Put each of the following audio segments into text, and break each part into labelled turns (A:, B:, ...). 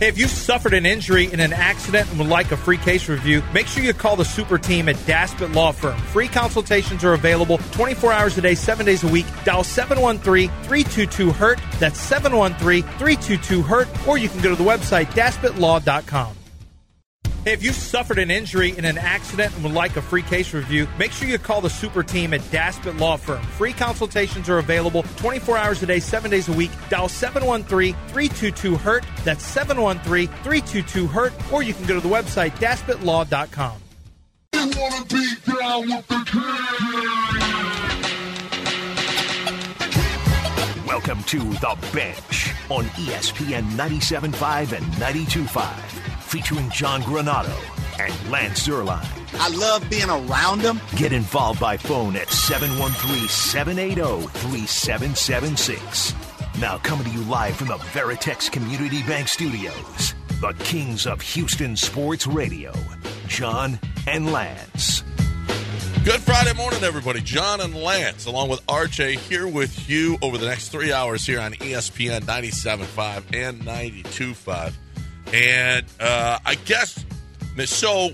A: Hey, if you suffered an injury in an accident and would like a free case review, make sure you call the super team at Daspit Law Firm. Free consultations are available 24 hours a day, 7 days a week. Dial 713-322-HURT. That's 713-322-HURT. Or you can go to the website, DaspitLaw.com. Hey, if you suffered an injury in an accident and would like a free case review, make sure you call the super team at Daspit Law Firm. Free consultations are available 24 hours a day, 7 days a week. Dial 713-322-HURT. That's 713-322-HURT. Or you can go to the website, DaspitLaw.com.
B: They wanna be down with the king.
C: Welcome to The Bench on ESPN 97.5 and 92.5. Featuring John Granado and Lance Zierlein.
D: I love being around them.
C: Get involved by phone at 713-780-3776. Now coming to you live from the Veritex Community Bank Studios, the kings of Houston Sports Radio, John and Lance.
E: Good Friday morning, everybody. John and Lance, along with RJ, here with you over the next 3 hours here on ESPN 97.5 and 92.5. And I guess Nick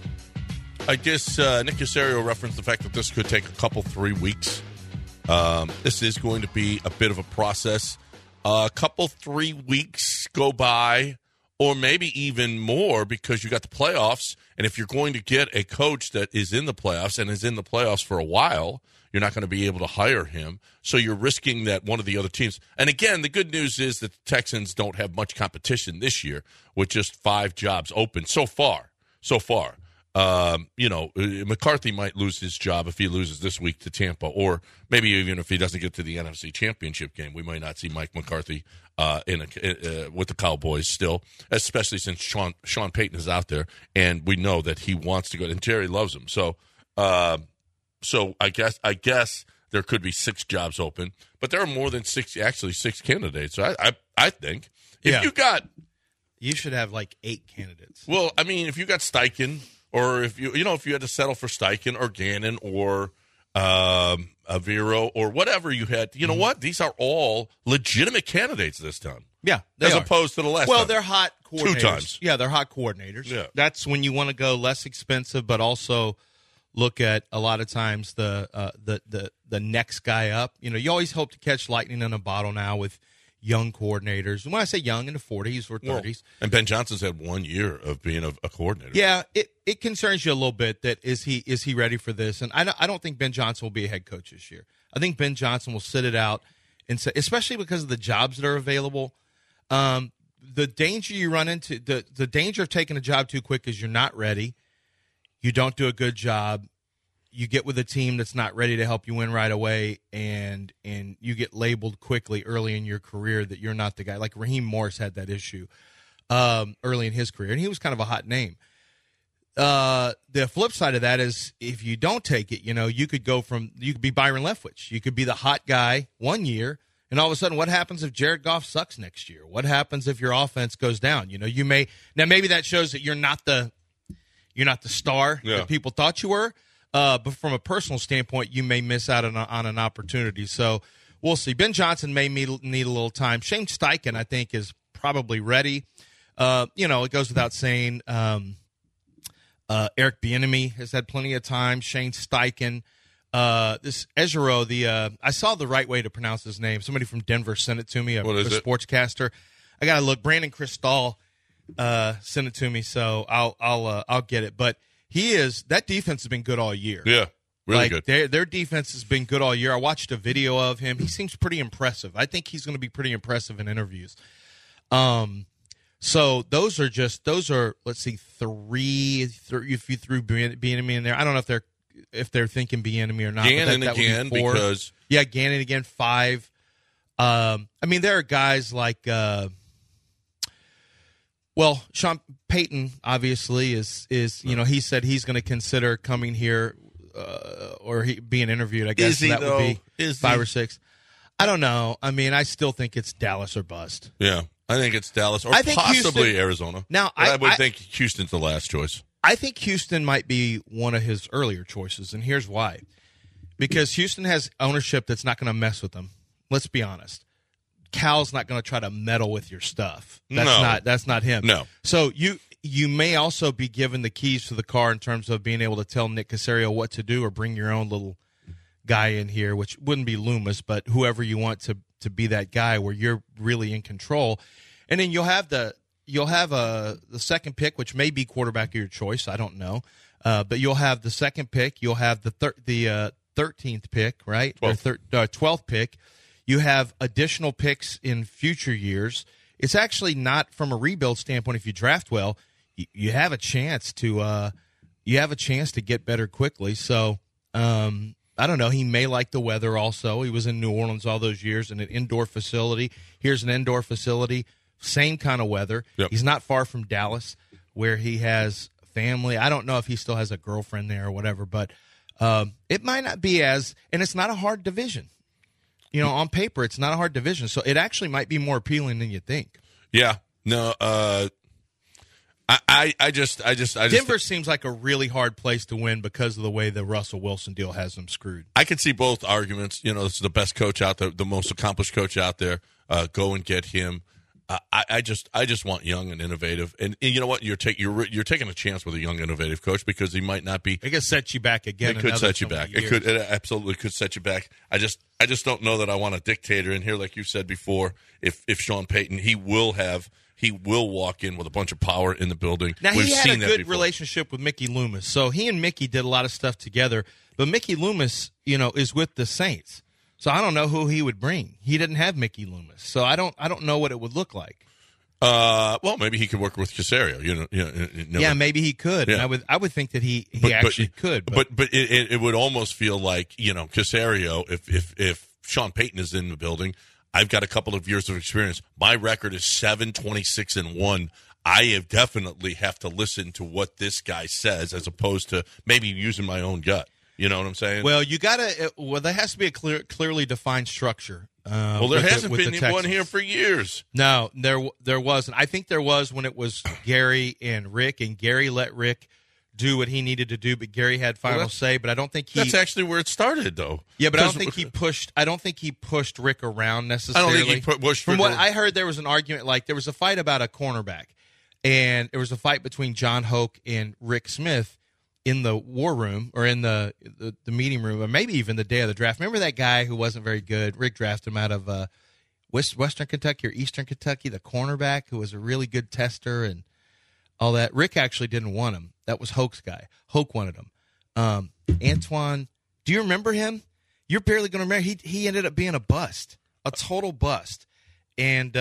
E: Caserio referenced the fact that this could take a couple, 3 weeks. This is going to be a bit of a process. A couple, 3 weeks go by, or maybe even more, because you got the playoffs. And if you're going to get a coach that is in the playoffs and is in the playoffs for a while, you're not going to be able to hire him. So you're risking that one of the other teams. And again, the good news is that the Texans don't have much competition this year with just 5 jobs open so far. McCarthy might lose his job if he loses this week to Tampa, or maybe even if he doesn't get to the NFC Championship game. We might not see Mike McCarthy with the Cowboys still, especially since Sean Payton is out there, and we know that he wants to go, and Jerry loves him. So I guess there could be 6 jobs open, but there are more than 6 candidates. So I think
F: you should have like 8 candidates.
E: Well, I mean, if you got Steichen, or if you had to settle for Steichen or Gannon or Avero or whatever you had, you know what? These are all legitimate candidates this time.
F: Yeah,
E: opposed to the last time.
F: Well, they're hot coordinators.
E: 2 times.
F: Yeah, they're hot coordinators.
E: Yeah.
F: That's when you want to go less expensive, but also look at a lot of times the next guy up. You know, you always hope to catch lightning in a bottle now with young coordinators. And when I say young, in the 40s or 30s.
E: Well, and Ben Johnson's had 1 year of being a coordinator.
F: Yeah, it concerns you a little bit that is he ready for this? And I don't think Ben Johnson will be a head coach this year. I think Ben Johnson will sit it out, and say, especially because of the jobs that are available. The danger you run into, the danger of taking a job too quick is you're not ready. You don't do a good job. You get with a team that's not ready to help you win right away, and you get labeled quickly early in your career that you're not the guy. Like Raheem Morris had that issue early in his career, and he was kind of a hot name. The flip side of that is if you don't take it, you could be Byron Leftwich. You could be the hot guy 1 year, and all of a sudden, what happens if Jared Goff sucks next year? What happens if your offense goes down? Maybe that shows that you're not the star that people thought you were. But from a personal standpoint, you may miss out on an opportunity. So we'll see. Ben Johnson may need a little time. Shane Steichen, I think, is probably ready. It goes without saying. Eric Bieniemy has had plenty of time. Shane Steichen. This Ejiro, I saw the right way to pronounce his name. Somebody from Denver sent it to me, a sportscaster. I got to look. Brandon Cristal sent it to me, so I'll get it. But that defense has been good all year.
E: Yeah, really good.
F: Their defense has been good all year. I watched a video of him. He seems pretty impressive. I think he's going to be pretty impressive in interviews. So those are let's see, 3 if you threw Bieniemy in there. I don't know if they're thinking Bieniemy or not.
E: Gannon again, because
F: Gannon again, 5. There are guys like Sean Payton obviously is he said he's going to consider coming here or being interviewed. I guess that would be 5 or 6. I don't know. I still think it's Dallas or bust.
E: Yeah, I think it's Dallas or possibly Arizona.
F: Now,
E: I would think Houston's the last choice.
F: I think Houston might be one of his earlier choices, and here's why. Because Houston has ownership that's not going to mess with them. Let's be honest. Cal's not going to try to meddle with your stuff.
E: No.
F: That's not him.
E: No.
F: So you may also be given the keys to the car in terms of being able to tell Nick Caserio what to do or bring your own little guy in here, which wouldn't be Loomis, but whoever you want to be that guy where you're really in control. And then you'll have the second pick, which may be quarterback of your choice. I don't know. But you'll have the second pick. You'll have the 13th pick, right? 12th pick. You have additional picks in future years. It's actually not from a rebuild standpoint. If you draft well, you have a chance to get better quickly. So I don't know. He may like the weather also. He was in New Orleans all those years in an indoor facility. Here's an indoor facility, same kind of weather.
E: Yep.
F: He's not far from Dallas where he has family. I don't know if he still has a girlfriend there or whatever, but it might not be and it's not a hard division. On paper, it's not a hard division, so it actually might be more appealing than you think.
E: Yeah. No, I just
F: Denver seems like a really hard place to win because of the way the Russell Wilson deal has them screwed.
E: I can see both arguments. This is the best coach out there, the most accomplished coach out there. Go and get him. I just want young and innovative, and you know what? You're taking a chance with a young, innovative coach because he might not be.
F: It could set you back again.
E: It could set you back. It absolutely could set you back. I just don't know that I want a dictator in here, like you said before. If Sean Payton, he will walk in with a bunch of power in the building.
F: Now, he had a good relationship with Mickey Loomis. So he and Mickey did a lot of stuff together. But Mickey Loomis, is with the Saints. So I don't know who he would bring. He didn't have Mickey Loomis. So I don't know what it would look like.
E: Well, maybe he could work with Caserio.
F: Yeah, maybe he could.
E: Yeah.
F: And I would think that he actually could.
E: But it would almost feel like, Caserio, if Sean Payton is in the building, I've got a couple of years of experience. My record is 7-26-1. I definitely have to listen to what this guy says as opposed to maybe using my own gut. You know what I'm saying?
F: Well, there has to be a clearly defined structure.
E: There hasn't been one here for years.
F: No, there wasn't. I think there was when it was Gary and Rick, and Gary let Rick do what he needed to do, but Gary had final say. But I don't think
E: that's actually where it started, though.
F: Yeah, but I don't think he pushed Rick around necessarily.
E: I don't think he pushed.
F: From what I heard, there was an argument there was a fight about a cornerback, and there was a fight between John Hoke and Rick Smith in the war room or in the meeting room, or maybe even the day of the draft. Remember that guy who wasn't very good? Rick drafted him out of Western Kentucky or Eastern Kentucky, the cornerback who was a really good tester and all that. Rick actually didn't want him. That was Hoke's guy. Hoke wanted him. Antoine, do you remember him? You're barely going to remember. He ended up being a bust, a total bust. And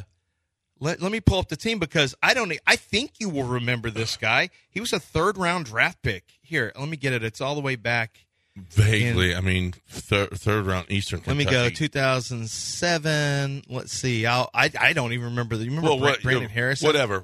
F: let me pull up the team because I think you will remember this guy. He was a third-round draft pick. Here, let me get it. It's all the way back.
E: Vaguely. Third round Eastern Kentucky.
F: Let me go. 2007. Let's see. I don't even remember. You remember Brandon Harrison?
E: Whatever.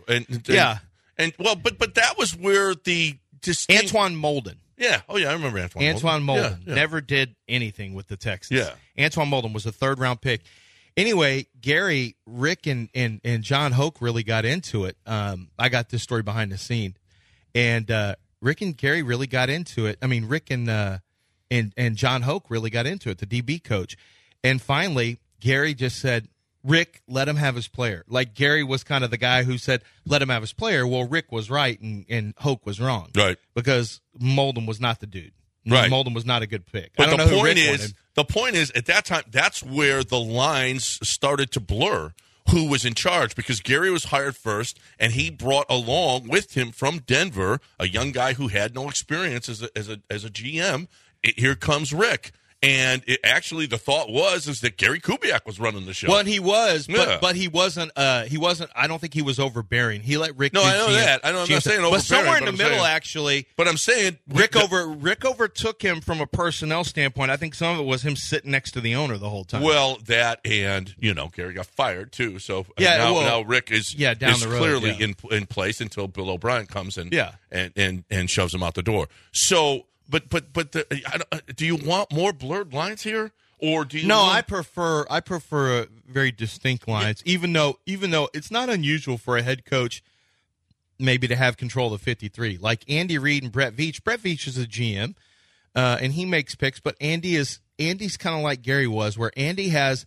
E: But that was where the
F: Antoine Molden.
E: Yeah. Oh, yeah, I remember
F: Antoine Molden.
E: Yeah.
F: Never did anything with the Texans.
E: Yeah.
F: Antoine Molden was a third-round pick. Anyway, Gary, Rick, and John Hoke really got into it. I got this story behind the scene. And Rick and Gary really got into it. I mean, Rick and John Hoke really got into it, the DB coach. And finally, Gary just said, Rick, let him have his player. Like, Gary was kind of the guy who said, let him have his player. Well, Rick was right and Hoke was wrong.
E: Right.
F: Because Molden was not the dude.
E: Right.
F: Molden was not a good pick.
E: But the point is, at that time, that's where the lines started to blur. Who was in charge? Because Gary was hired first, and he brought along with him from Denver a young guy who had no experience as a GM. Here comes Rick. And actually, the thought was that Gary Kubiak was running the show.
F: Well, and he was, but he wasn't. He wasn't. I don't think he was overbearing. He let Rick.
E: No, I know that. I'm not saying overbearing.
F: But somewhere in the middle, actually.
E: But I'm saying
F: Rick overtook him from a personnel standpoint. I think some of it was him sitting next to the owner the whole time.
E: Well, that and Gary got fired too. So now Rick is
F: down the road,
E: clearly in place until Bill O'Brien comes and shoves him out the door. So. But do you want more blurred lines here, or do you?
F: No, I prefer very distinct lines. Yeah. Even though it's not unusual for a head coach maybe to have control of 53, like Andy Reid and Brett Veach. Brett Veach is a GM, and he makes picks. But Andy's kind of like Gary was, where Andy has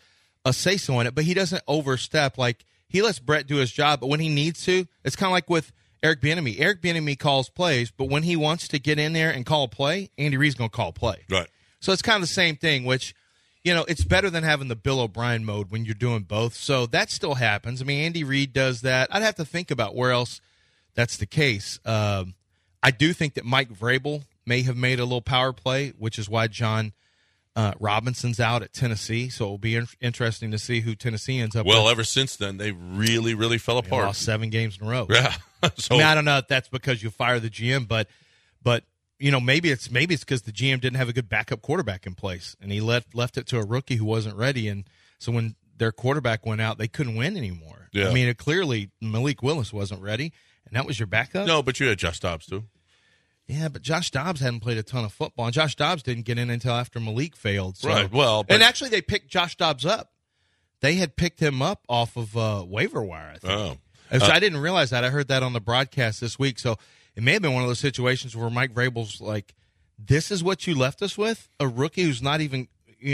F: a say-so in it, but he doesn't overstep. Like, he lets Brett do his job, but when he needs to, it's kind of like with Eric Bieniemy. Eric Bieniemy calls plays, but when he wants to get in there and call a play, Andy Reid's going to call a play.
E: Right.
F: So it's kind of the same thing, which, it's better than having the Bill O'Brien mode when you're doing both. So that still happens. I mean, Andy Reid does that. I'd have to think about where else that's the case. I do think that Mike Vrabel may have made a little power play, which is why John Robinson's out at Tennessee. So it will be interesting to see who Tennessee ends up with.
E: Well, ever since then, they really, really fell
F: They
E: apart.
F: lost 7 games in a row.
E: Yeah. So,
F: I mean, I don't know if that's because you fire the GM, but maybe it's because the GM didn't have a good backup quarterback in place, and he left it to a rookie who wasn't ready, and so when their quarterback went out, they couldn't win anymore.
E: Yeah.
F: I mean, clearly Malik Willis wasn't ready, and that was your backup.
E: no, but you had Josh Dobbs, too.
F: Yeah, but Josh Dobbs hadn't played a ton of football, and Josh Dobbs didn't get in until after Malik failed. So.
E: Right, well, but-
F: and actually they picked Josh Dobbs up. They had picked him up off of waiver wire, I think.
E: Oh.
F: So I didn't realize that. I heard that on the broadcast this week. So it may have been one of those situations where Mike Vrabel's like, this is what you left us with? A rookie who's not even,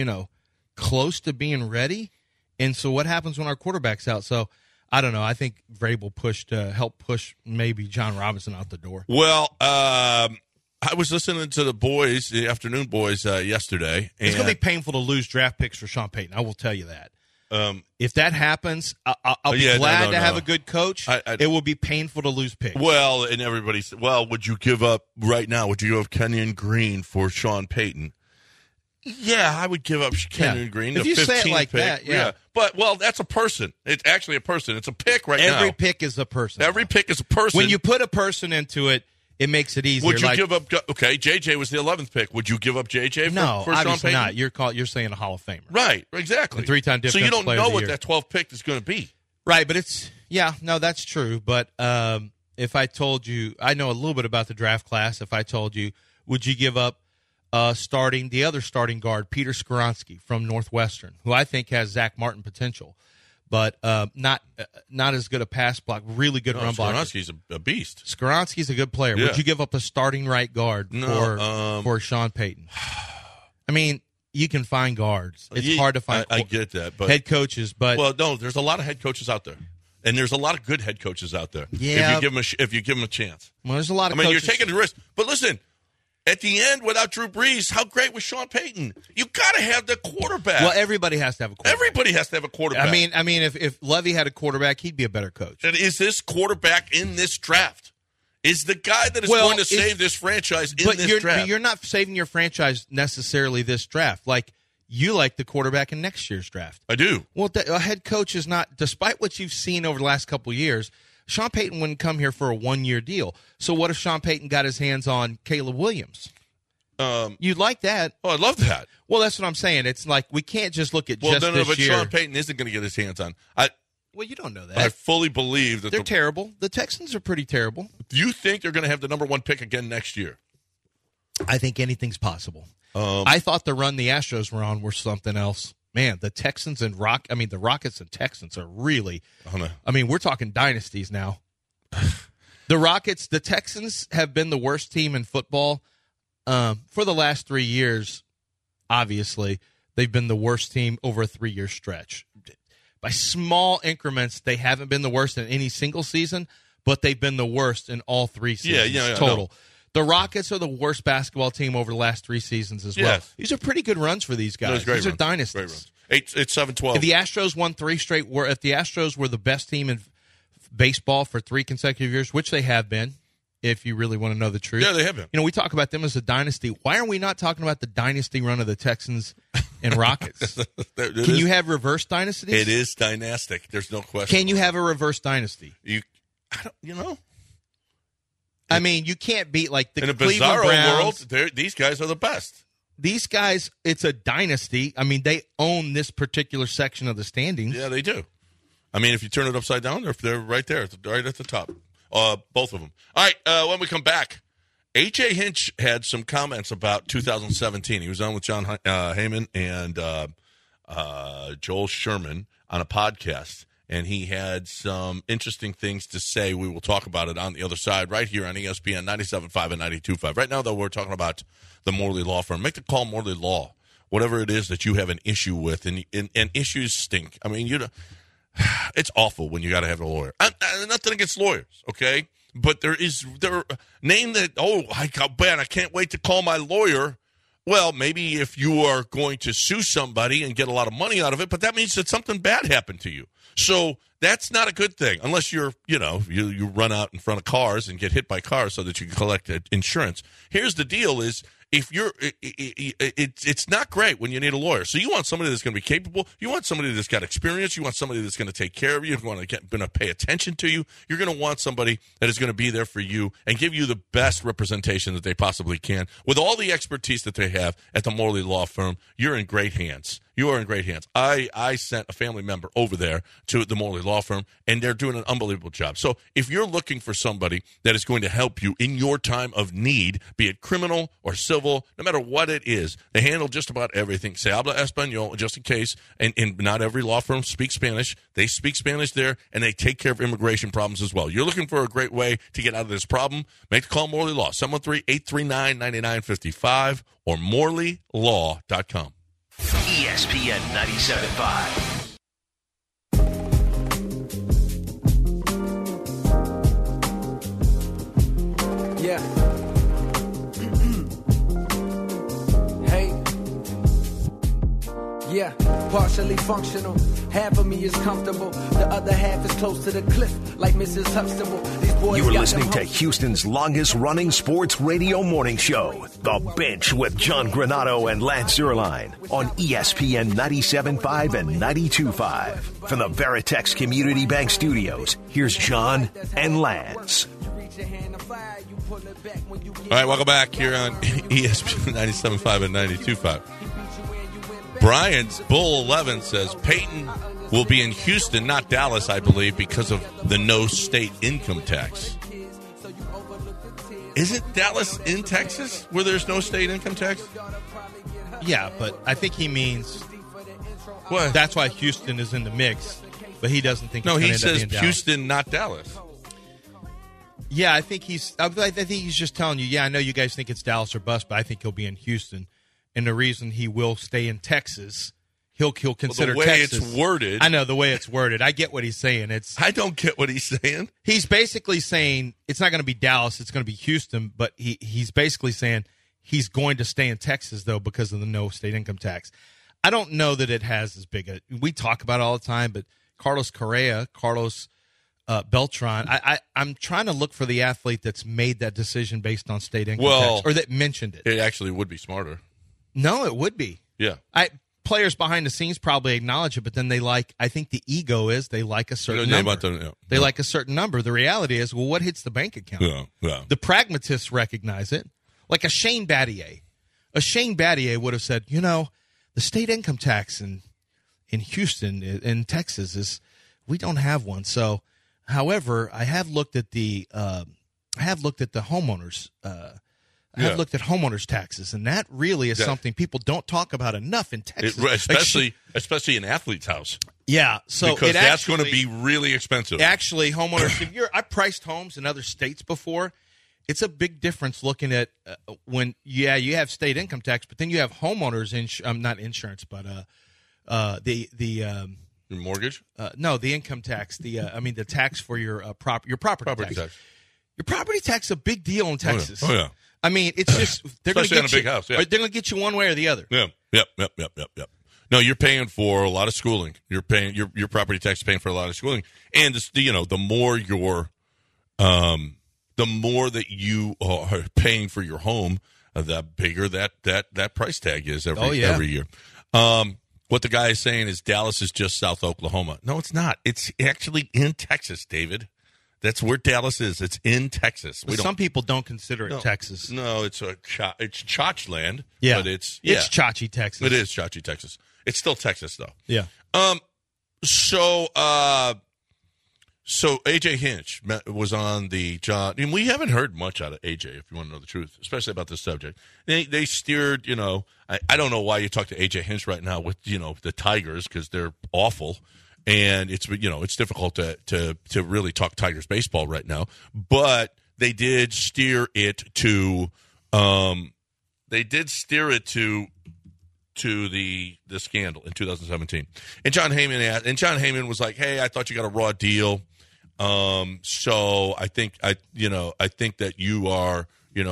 F: close to being ready? And so what happens when our quarterback's out? So I don't know. I think Vrabel helped push maybe John Robinson out the door.
E: Well, I was listening to the afternoon boys, yesterday.
F: It's
E: and
F: going to be painful to lose draft picks for Sean Payton. I will tell you that. If that happens, I'll be glad to have a good coach. It will be painful to lose picks.
E: Well, and everybody said, would you give up right now? Would you give up Kenyon Green for Sean Payton? Yeah, I would give up Kenyon Green.
F: If
E: the
F: you say it
E: 15th
F: like
E: pick.
F: that, yeah.
E: But, that's a person. It's actually a person. It's a pick now.
F: Every pick is a person.
E: Every pick is a person.
F: When you put a person into it, it makes it easier.
E: Would you give up? Okay, JJ was the 11th pick. Would you give up JJ for
F: No,
E: Sean
F: obviously
E: Payton?
F: not. You're saying a Hall of Famer.
E: Right, exactly.
F: And 3-time
E: So you
F: defensive
E: don't
F: player
E: know
F: of the
E: what
F: year.
E: that 12th pick is going to be.
F: Right, but that's true. But if I told you, I know a little bit about the draft class. If I told you, would you give up the other starting guard, Peter Skoronski from Northwestern, who I think has Zach Martin potential, but not as good a pass block, really good run blocker.
E: Skoronski's a beast.
F: Skoronski's a good player.
E: Yeah.
F: Would you give up a starting right guard for Sean Payton? I mean, you can find guards. It's hard to find.
E: I get that, but
F: head coaches. But
E: no, there's a lot of head coaches out there, and there's a lot of good head coaches out there.
F: Yeah.
E: if you give them a chance.
F: Well, there's a lot of.
E: You're
F: coaches.
E: taking the risk. But listen, at the end, without Drew Brees, how great was Sean Payton? You got to have the quarterback.
F: Well, everybody has to have a quarterback.
E: Everybody has to have a quarterback.
F: I mean, if Levy had a quarterback, he'd be a better coach.
E: And is this quarterback in this draft? Is the guy that is going to save this franchise in this draft?
F: But you're not saving your franchise necessarily this draft. Like, you like the quarterback in next year's draft.
E: I do.
F: Well, a head coach is not, despite what you've seen over the last couple of years, Sean Payton wouldn't come here for a 1-year deal. So what if Sean Payton got his hands on Caleb Williams? You'd like that.
E: Oh, I love that.
F: Well, that's what I'm saying. It's like we can't just look at
E: Well,
F: just
E: no,
F: this
E: but
F: year.
E: Sean Payton isn't going to get his hands on.
F: Well, you don't know that.
E: I fully believe that
F: They're terrible. The Texans are pretty terrible.
E: Do you think they're going to have the number 1 pick again next year?
F: I think anything's possible. I thought the run the Astros were on were something else. Man, the Texans and the Rockets and Texans are really. We're talking dynasties now. The Texans have been the worst team in football for the last 3 years. Obviously, they've been the worst team over a 3-year stretch. By small increments, they haven't been the worst in any single season, but they've been the worst in all 3 seasons total. The Rockets are the worst basketball team over the last 3 seasons as well.
E: Yes.
F: These are pretty good runs for these guys. These are dynasties.
E: Great runs. 8-7-12.
F: If the Astros won 3 straight, if the Astros were the best team in baseball for 3 consecutive years, which they have been, if you really want to know the truth.
E: Yeah, they have been.
F: We talk about them as a dynasty. Why are we not talking about the dynasty run of the Texans and Rockets? Can you have reverse dynasties?
E: It is dynastic. There's no question.
F: Can you have a reverse dynasty?
E: You
F: can't beat like the
E: in a
F: Cleveland
E: bizarro
F: Browns.
E: world. These guys are the best.
F: These guys, it's a dynasty. They own this particular section of the standings.
E: Yeah, they do. If you turn it upside down, they're right there, right at the top. Both of them. All right, when we come back, A.J. Hinch had some comments about 2017. He was on with John Heyman and Joel Sherman on a podcast, and he had some interesting things to say. We will talk about it on the other side right here on ESPN 97.5 and 92.5. Right now, though, we're talking about the Morley Law Firm. Make the call, Morley Law. whatever it is that you have an issue with, and issues stink. I mean, it's awful when you got to have a lawyer. Nothing against lawyers, okay? But name that. Oh, man, I can't wait to call my lawyer. Well, maybe if you are going to sue somebody and get a lot of money out of it, but that means that something bad happened to you. So that's not a good thing unless you run out in front of cars and get hit by cars so that you can collect insurance. Here's the deal is, it's not great when you need a lawyer. So you want somebody that's going to be capable. You want somebody that's got experience. You want somebody that's going to take care of you. You want to pay attention to you. You're going to want somebody that is going to be there for you and give you the best representation that they possibly can. With all the expertise that they have at the Morley Law Firm, you're in great hands. You are in great hands. I sent a family member over there to the Morley Law Firm, and they're doing an unbelievable job. So if you're looking for somebody that is going to help you in your time of need, be it criminal or civil, no matter what it is, they handle just about everything. Se habla español, just in case, and not every law firm speaks Spanish. They speak Spanish there, and they take care of immigration problems as well. You're looking for a great way to get out of this problem? Make the call Morley Law, 713-839-9955 or morleylaw.com.
C: ESPN 97.5.
G: Yeah. Hey. Yeah, partially functional. Half of me is comfortable. The other half is close to the cliff, like Mrs. Huxtable. These boys
C: You are listening to Houston's longest-running sports radio morning show, The Bench with John Granado and Lance Zierlein on ESPN 97.5 and 92.5. From the Veritex Community Bank Studios, here's John and Lance.
E: All right, welcome back here on ESPN 97.5 and 92.5. Brian's Bull 11 says Peyton will be in Houston, not Dallas, I believe, because of the no state income tax. Isn't Dallas in Texas where there's no state income tax?
F: Yeah, but I think he means
E: What?
F: that's why Houston is in the mix, but he doesn't think
E: No,
F: it's
E: he
F: gonna end up
E: says
F: being Dallas.
E: Houston, not Dallas.
F: Yeah, I think he's just telling you, yeah, I know you guys think it's Dallas or bust, but I think he'll be in Houston. And the reason he will stay in Texas, he'll consider
E: the way
F: Texas.
E: it's worded.
F: I know the way it's worded. I get what he's saying.
E: I don't get what he's saying.
F: He's basically saying it's not going to be Dallas, it's going to be Houston, but he's basically saying he's going to stay in Texas, though, because of the no state income tax. I don't know that it has as big a – we talk about it all the time, but Carlos Correa, Beltran, I'm trying to look for the athlete that's made that decision based on state income tax, or that mentioned it.
E: It actually would be smarter.
F: No, it would be.
E: Yeah.
F: Players behind the scenes probably acknowledge it, but then I think the ego is they like a certain number. They like a certain number. The reality is, well, what hits the bank account?
E: Yeah.
F: The pragmatists recognize it. Like a Shane Battier. A Shane Battier would have said, the state income tax in Houston, in Texas, is we don't have one. So, however, I have looked at the homeowners. I have looked at homeowners taxes, and that really is something people don't talk about enough in Texas,
E: especially in athlete's house.
F: Yeah, so
E: because that's going to be really expensive.
F: Actually, homeowners. I priced homes in other states before. It's a big difference looking at when you have state income tax, but then you have homeowners not insurance, but the
E: your mortgage.
F: No, the income tax. The tax for your property tax. Your property tax is a big deal in Texas.
E: Oh yeah.
F: I mean, it's just they're going to get
E: on a big house. Yeah.
F: They're going to get you one way or the other.
E: Yeah. Yep. No, you're paying for a lot of schooling. You're paying your property tax is paying for a lot of schooling, and the more that you are paying for your home, the bigger that price tag is every year. What the guy is saying is Dallas is just South Oklahoma. No, it's not. It's actually in Texas, David. That's where Dallas is. It's in Texas.
F: Some people don't consider it Texas.
E: No, it's Chotch land.
F: Yeah,
E: but it's
F: Chachi, Texas.
E: It is Chachi, Texas. It's still Texas, though.
F: Yeah.
E: So AJ Hinch was on the John. And we haven't heard much out of AJ, if you want to know the truth, especially about this subject. They steered. I don't know why you talk to AJ Hinch right now with the Tigers because they're awful. And it's difficult to really talk Tigers baseball right now, but they did steer it to to the scandal in 2017. And John Heyman was like, "Hey, I thought you got a raw deal. So I think that you are,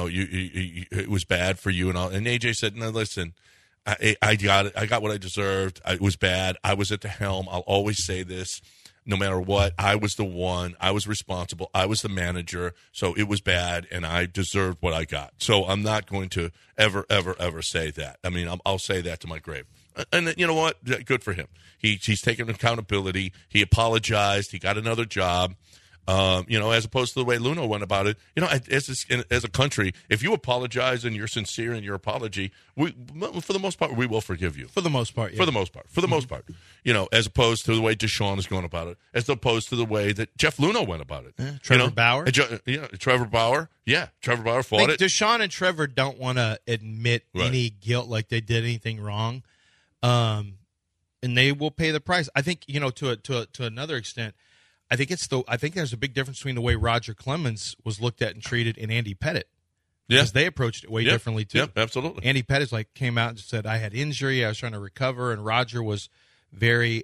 E: it was bad for you and all." And AJ said, "No, listen, I got it. I got what I deserved. It was bad. I was at the helm. I'll always say this. No matter what, I was the one. I was responsible. I was the manager. So it was bad, and I deserved what I got. So I'm not going to ever, ever, ever say that. I mean, I'll say that to my grave." And you know what? Good for him. He's taken accountability. He apologized. He got another job. As opposed to the way Luno went about it. As a country, if you apologize and you're sincere in your apology, for the most part, we will forgive you.
F: For the most part, yeah.
E: For the most part. As opposed to the way Deshaun is going about it, as opposed to the way that Jeff Luno went about it.
F: Yeah, Trevor Bauer.
E: Trevor Bauer. Yeah, Trevor Bauer fought it.
F: Deshaun and Trevor don't want to admit any guilt, like they did anything wrong, and they will pay the price. I think to another extent. I think there's a big difference between the way Roger Clemens was looked at and treated and Andy Pettitte. Because they approached it way differently, too.
E: Yep, absolutely.
F: Andy Pettitte came out and said, "I had injury, I was trying to recover," and Roger was very,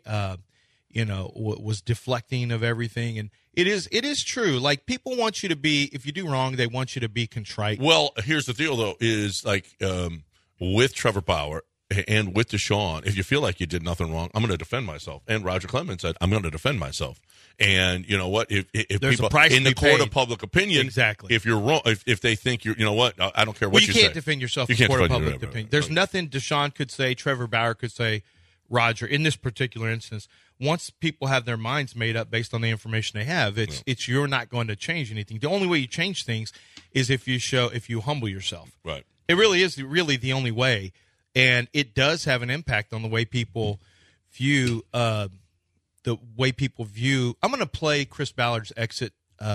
F: was deflecting of everything. And it is true. Like, people want you to be, if you do wrong, they want you to be contrite.
E: Well, here's the deal, though, is with Trevor Bauer and with Deshaun, if you feel like you did nothing wrong, I'm going to defend myself. And Roger Clemens said, "I'm going to defend myself." And you know what? If
F: there's
E: people
F: a price
E: in the court
F: paid.
E: Of public opinion,
F: exactly.
E: If you're wrong, if they think I don't care what you say.
F: You can't defend yourself in the court of public opinion. There's nothing Deshaun could say, Trevor Bauer could say, Roger, in this particular instance. Once people have their minds made up based on the information they have, it's you're not going to change anything. The only way you change things is if you humble yourself.
E: Right.
F: It really is the only way, and it does have an impact on the way people view. The way people view. I'm going to play Chris Ballard's exit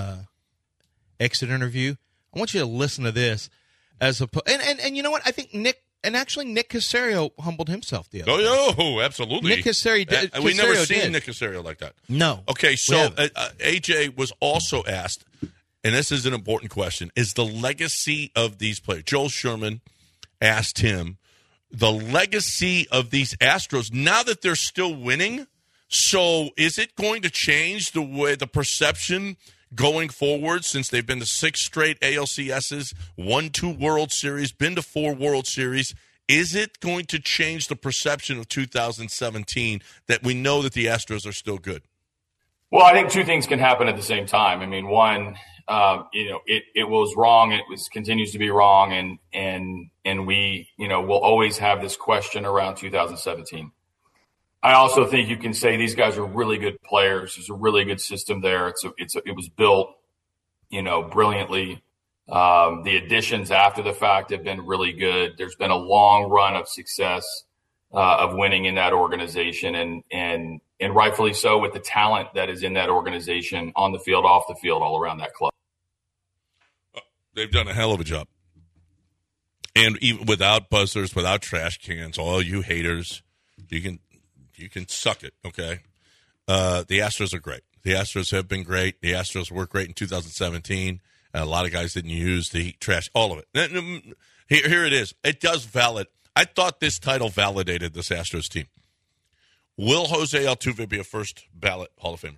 F: interview. I want you to listen to this and you know what? I think Nick Caserio humbled himself the other day.
E: Oh, absolutely.
F: Nick Caserio
E: we've never seen Nick Caserio like that.
F: No.
E: Okay, so AJ was also asked, and this is an important question, is the legacy of these players. Joel Sherman asked him, the legacy of these Astros, now that they're still winning, so is it going to change the perception going forward, since they've been to 6 straight ALCSs, won 2 World Series, been to 4 World Series? Is it going to change the perception of 2017 that we know that the Astros are still good?
H: Well, I think 2 things can happen at the same time. I mean, one, it was wrong. It continues to be wrong. And we, we'll always have this question around 2017. I also think you can say these guys are really good players. There's a really good system there. It was built, brilliantly. The additions after the fact have been really good. There's been a long run of success, of winning in that organization, and rightfully so, with the talent that is in that organization, on the field, off the field, all around that club.
E: They've done a hell of a job. And even without buzzers, without trash cans, all you haters, you can suck it, okay? The Astros are great. The Astros have been great. The Astros were great in 2017. A lot of guys didn't use the trash, all of it. Here it is. It does validate. I thought this title validated this Astros team. Will Jose Altuve be a first ballot Hall of Famer?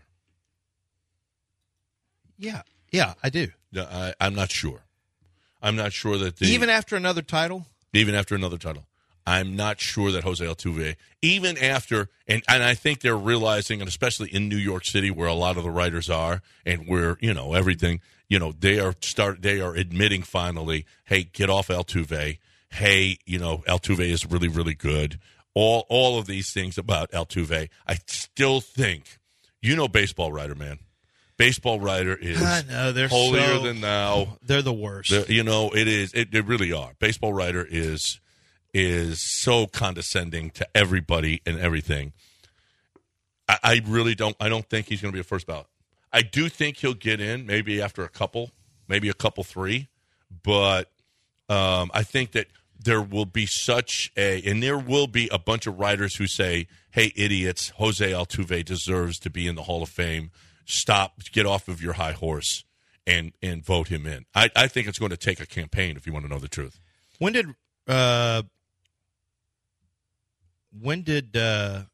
F: Yeah, I do.
E: I'm not sure. I'm not sure that
F: even after another title?
E: Even after another title. I'm not sure that Jose Altuve, even after, and I think they're realizing, and especially in New York City where a lot of the writers are, and where, everything, they are admitting finally, hey, get off Altuve. Hey, Altuve is really, really good. All of these things about Altuve. I still think, baseball writer, man. Baseball writer is
F: they're
E: holier than thou.
F: They're the worst.
E: It is. They really are. Baseball writer is so condescending to everybody and everything. I really don't. I don't think he's going to be a first ballot. I do think he'll get in maybe after a couple 3, but I think that there will be there will be a bunch of writers who say, "Hey, idiots! Jose Altuve deserves to be in the Hall of Fame. Stop, get off of your high horse, and vote him in." I think it's going to take a campaign, if you want to know the truth.
F: When did when did no.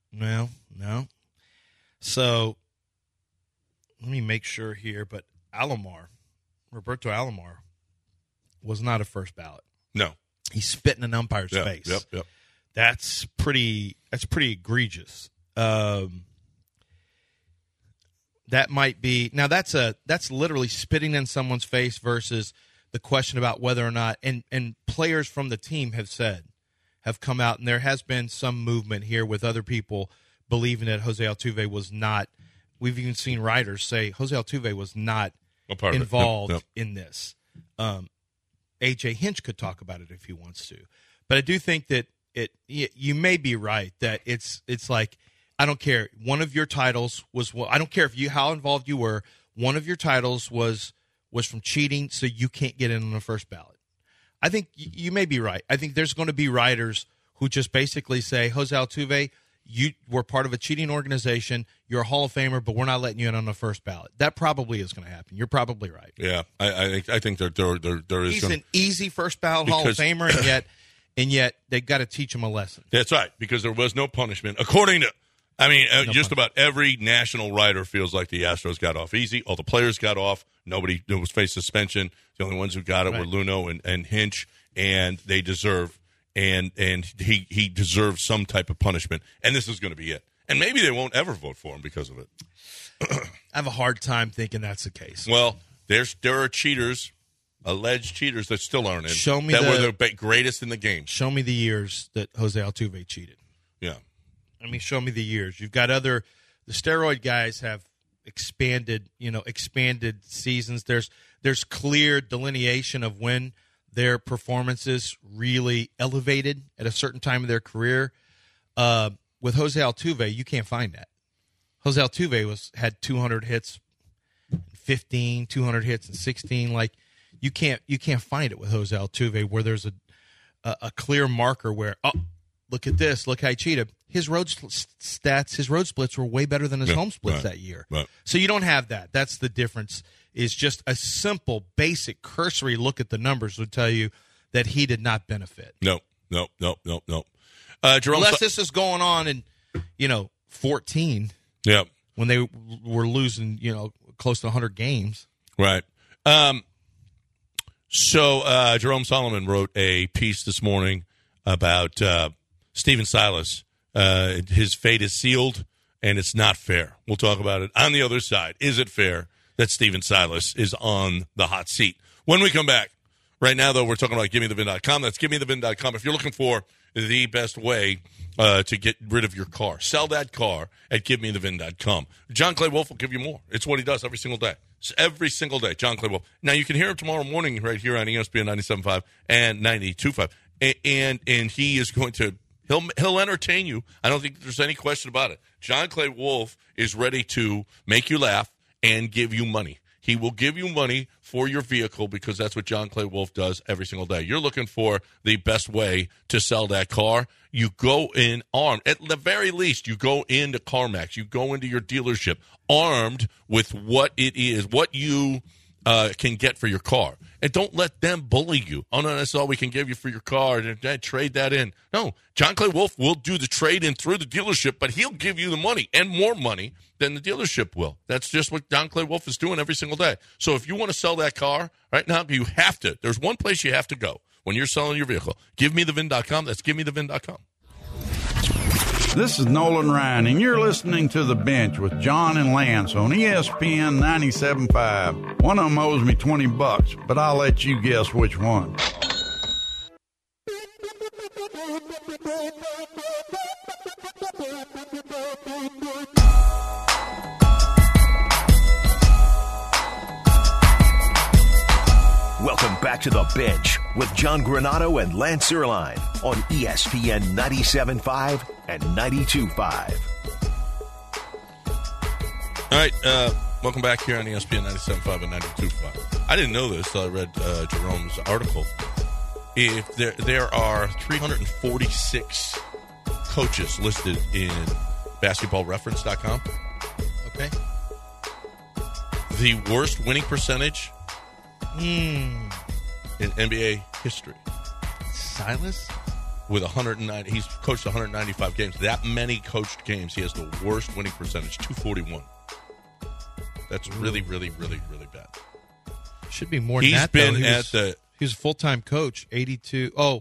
F: So let me make sure here, but Roberto Alomar was not a first ballot.
E: No.
F: He spit in an umpire's face.
E: Yep.
F: That's pretty egregious. That might be now. That's literally spitting in someone's face versus the question about whether or not and players from the team have come out, and there has been some movement here with other people believing that Jose Altuve was not. We've even seen writers say Jose Altuve was not involved in this. A.J. Hinch could talk about it if he wants to, but I do think that you may be right that it's like, I don't care. One of your titles was, I don't care how involved you were. One of your titles was from cheating, so you can't get in on the first ballot. I think you may be right. I think there's going to be writers who just basically say, Jose Altuve, you were part of a cheating organization. You're a Hall of Famer, but we're not letting you in on the first ballot. That probably is going to happen. You're probably right.
E: Yeah, I think that there is.
F: He's an easy first ballot Hall of Famer, and yet they got to teach him a lesson.
E: That's right, because there was no punishment. According to, just about every national writer feels like the Astros got off easy. All the players got off. Nobody was faced suspension. The only ones who got it were Luno and Hinch, and they deserve. And he deserves some type of punishment, and this is going to be it. And maybe they won't ever vote for him because of it.
F: I have a hard time thinking that's the case.
E: Well, there are cheaters, alleged cheaters that still aren't in.
F: Show me
E: were the greatest in the game.
F: Show me the years that Jose Altuve cheated.
E: Yeah,
F: show me the years. You've got the steroid guys have expanded seasons. There's clear delineation of when their performances really elevated at a certain time of their career. With Jose Altuve, you can't find that. Jose Altuve had 200 hits in 15, 200 hits in 16. Like you can't find it with Jose Altuve where there's a clear marker where, oh, look at this, look how he cheated. His road stats, his road splits were way better than his home splits that year. Right. So you don't have that. That's the difference. Is just a simple, basic, cursory look at the numbers would tell you that he did not benefit.
E: No. Jerome,
F: unless this is going on in, 14.
E: Yeah.
F: When they were losing, close to 100 games.
E: Right. So Jerome Solomon wrote a piece this morning about Stephen Silas. His fate is sealed, and it's not fair. We'll talk about it on the other side. Is it fair that Stephen Silas is on the hot seat? When we come back. Right now, though, we're talking about GiveMeTheVin.com. That's GiveMeTheVin.com. If you're looking for the best way to get rid of your car, sell that car at GiveMeTheVin.com. John Clay Wolf will give you more. It's what he does every single day. Every single day, John Clay Wolf. Now, you can hear him tomorrow morning right here on ESPN 97.5 and 92.5. And he is going to he'll entertain you. I don't think there's any question about it. John Clay Wolf is ready to make you laugh and give you money. He will give you money for your vehicle because that's what John Clay Wolf does every single day. You're looking for the best way to sell that car. You go in armed. At the very least, you go into CarMax. You go into your dealership armed with what it is, what you can get for your car. And don't let them bully you. Oh, no, that's all we can give you for your car. Trade that in. No, John Clay Wolf will do the trade-in through the dealership, but he'll give you the money and more money than the dealership will. That's just what John Clay Wolf is doing every single day. So if you want to sell that car right now, you have to. There's one place you have to go when you're selling your vehicle. GiveMeTheVin.com. That's GiveMeTheVin.com.
I: This is Nolan Ryan, and you're listening to The Bench with John and Lance on ESPN 97.5. One of them owes me $20, but I'll let you guess which one.
C: Welcome back to The Bench with John Granato and Lance Erline on ESPN 97.5 and 92.5.
E: All right, welcome back here on ESPN 97.5 and 92.5. I didn't know this, so I read Jerome's article. If there are 346 coaches listed in basketballreference.com.
F: Okay.
E: The worst winning percentage in NBA history.
F: Silas?
E: with 109. He's coached 195 games. That many coached games, he has the worst winning percentage, 241. That's really, really, really, really bad.
F: Should be more than that,
E: He's been
F: he was a full-time coach, 82. Oh.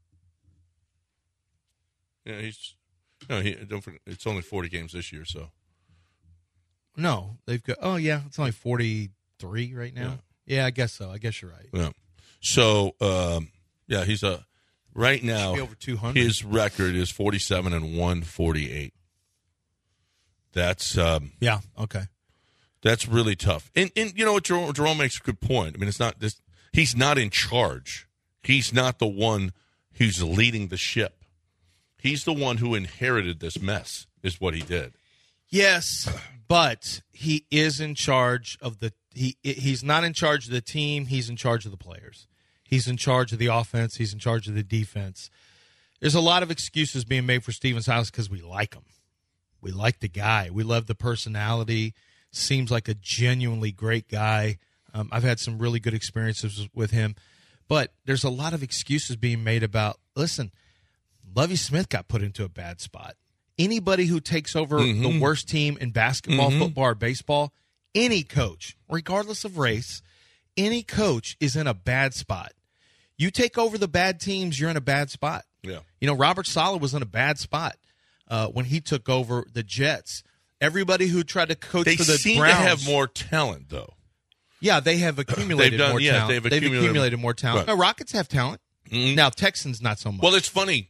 E: Yeah, don't forget, it's only 40 games this year, so.
F: No, they've got, it's only 43 right now. Yeah, I guess so. I guess you're right.
E: Yeah. So, he's right now,
F: over 200.
E: His record is 47-148. That's,
F: okay.
E: That's really tough. And you know what, Jerome makes a good point. I mean, it's not this. He's not in charge. He's not the one who's leading the ship. He's the one who inherited this mess, is what he did.
F: Yes, but he is in charge of he's not in charge of the team. He's in charge of the players. He's in charge of the offense. He's in charge of the defense. There's a lot of excuses being made for Stephen Silas because we like him. We like the guy. We love the personality. Seems like a genuinely great guy. I've had some really good experiences with him. But there's a lot of excuses being made about, listen, Lovie Smith got put into a bad spot. Anybody who takes over the worst team in basketball, football, or baseball, any coach, regardless of race, any coach is in a bad spot. You take over the bad teams, you're in a bad spot.
E: Yeah.
F: You know, Robert Saleh was in a bad spot when he took over the Jets. Everybody who tried to coach for the Browns.
E: They seem to have more talent, though.
F: Yeah, they have accumulated more talent. They've accumulated more talent.
E: Right.
F: No, Rockets have talent. Now, Texans, not so much.
E: Well, it's funny.